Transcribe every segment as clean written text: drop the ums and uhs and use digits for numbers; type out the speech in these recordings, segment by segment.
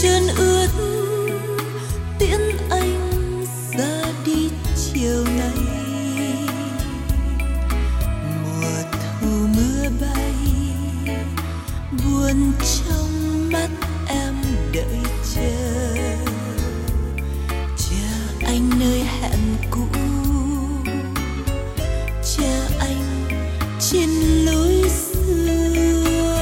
chân ướt tiễn anh ra đi chiều nay. Mùa thu mưa bay buồn trong mắt em đợi chờ, chờ anh nơi hẹn cũ, chờ anh trên lối xưa.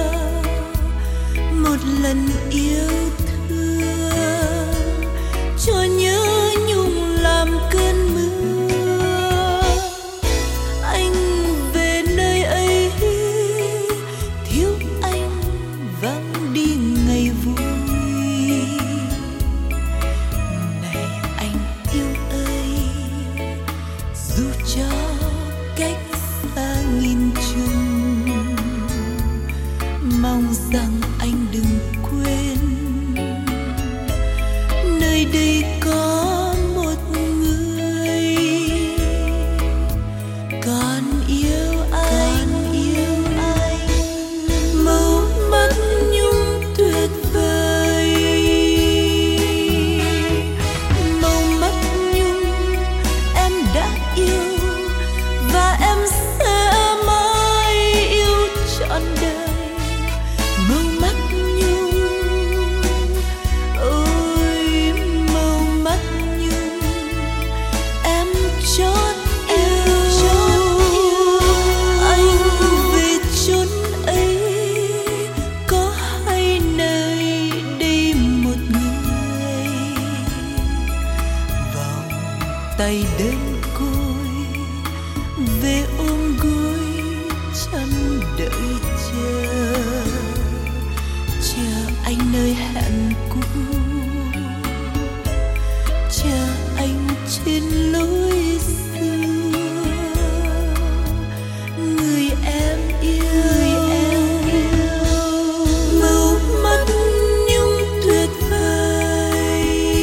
Một lần yêu thương cho nhớ nhung làm cơn mưa. Anh về nơi ấy thiếu anh vắng đi ngày vui. Này anh yêu ơi, dù cho cách xa nghìn trùng, mong rằng anh đừng quên nơi đây có một người còn yêu anh. Màu mắt nhung tuyệt vời, màu mắt nhung em đã yêu và em sẽ mãi yêu trọn đời. Màu mắt nhung, ôi màu mắt nhung em chót yêu. Anh về chốn ấy có hay nơi đây một người vòng tay đơn côi về ôm gối chân đợi chờ, chờ anh nơi hẹn cũ, chờ anh trên lối xưa. Người em yêu, màu mắt nhung tuyệt vời.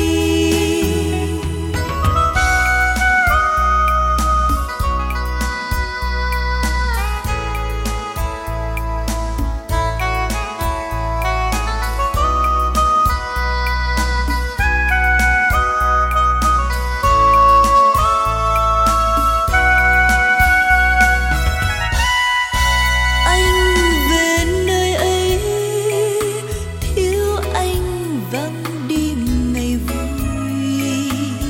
Anh về nơi ấy thiếu anh vắng đi ngày vui.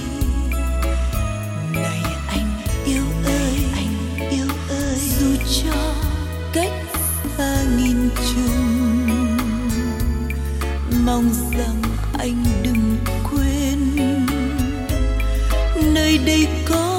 Này anh yêu ơi, dù cho cách xa nghìn trùng, mong rằng anh đừng quên nơi đây có